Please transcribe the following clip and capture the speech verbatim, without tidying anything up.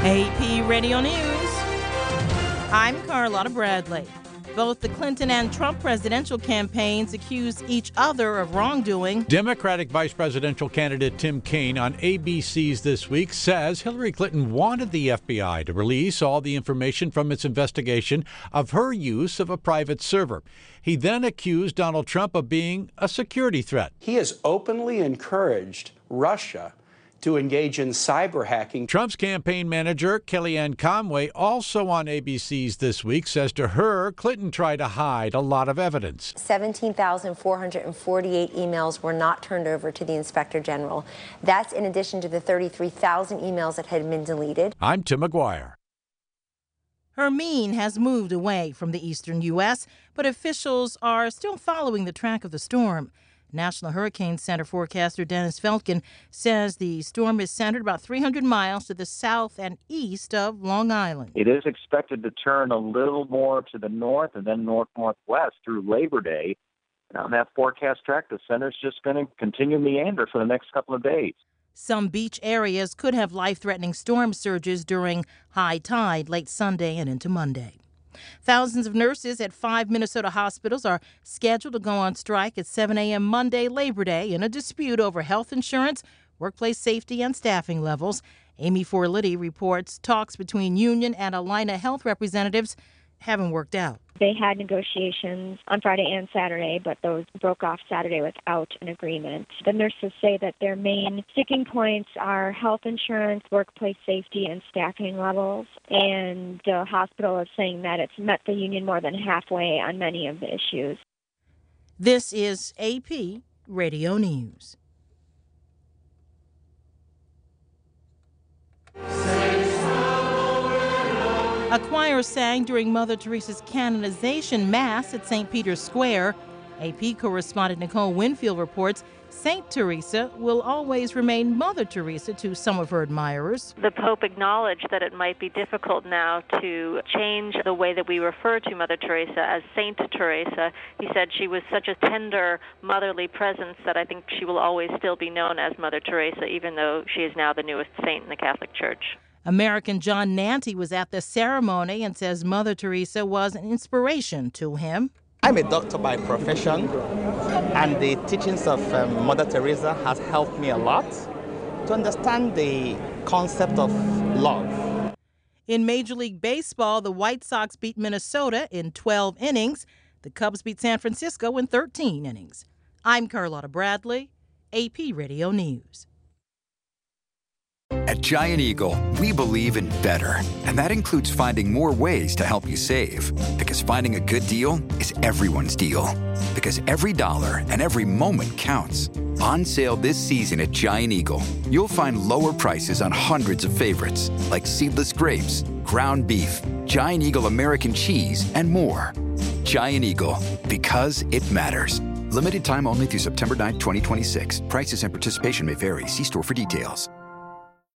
A P Radio News. I'm Carlotta Bradley. Both the Clinton and Trump presidential campaigns accuse each other of wrongdoing. Democratic Vice Presidential candidate Tim Kaine on A B C's This Week says Hillary Clinton wanted the F B I to release all the information from its investigation of her use of a private server. He then accused Donald Trump of being a security threat. He has openly encouraged Russia to engage in cyber hacking. Trump's campaign manager, Kellyanne Conway, also on A B C's This Week, says to her, Clinton tried to hide a lot of evidence. seventeen thousand four hundred forty-eight emails were not turned over to the Inspector General. That's in addition to the thirty-three thousand emails that had been deleted. I'm Tim McGuire. Hermine has moved away from the eastern U S, but officials are still following the track of the storm. National Hurricane Center forecaster Dennis Feltgen says the storm is centered about three hundred miles to the south and east of Long Island. It is expected to turn a little more to the north and then north-northwest through Labor Day. And on that forecast track, the center's just going to continue meander for the next couple of days. Some beach areas could have life-threatening storm surges during high tide late Sunday and into Monday. Thousands of nurses at five Minnesota hospitals are scheduled to go on strike at seven a.m. Monday, Labor Day, in a dispute over health insurance, workplace safety, and staffing levels. Amy Forlity reports talks between union and Allina health representatives haven't worked out. They had negotiations on Friday and Saturday, but those broke off Saturday without an agreement. The nurses say that their main sticking points are health insurance, workplace safety, and staffing levels. And the hospital is saying that it's met the union more than halfway on many of the issues. This is A P Radio News. A choir sang during Mother Teresa's canonization Mass at Saint Peter's Square. A P correspondent Nicole Winfield reports Saint Teresa will always remain Mother Teresa to some of her admirers. The Pope acknowledged that it might be difficult now to change the way that we refer to Mother Teresa as Saint Teresa. He said she was such a tender, motherly presence that I think she will always still be known as Mother Teresa, even though she is now the newest saint in the Catholic Church. American John Nanty was at the ceremony and says Mother Teresa was an inspiration to him. I'm a doctor by profession, and the teachings of um, Mother Teresa has helped me a lot to understand the concept of love. In Major League Baseball, the White Sox beat Minnesota in twelve innings. The Cubs beat San Francisco in thirteen innings. I'm Carlotta Bradley, A P Radio News. At Giant Eagle, we believe in better, and that includes finding more ways to help you save. Because finding a good deal is everyone's deal. Because every dollar and every moment counts. On sale this season at Giant Eagle, you'll find lower prices on hundreds of favorites, like seedless grapes, ground beef, Giant Eagle American cheese, and more. Giant Eagle, because it matters. Limited time only through September ninth, twenty twenty-six. Prices and participation may vary. See store for details.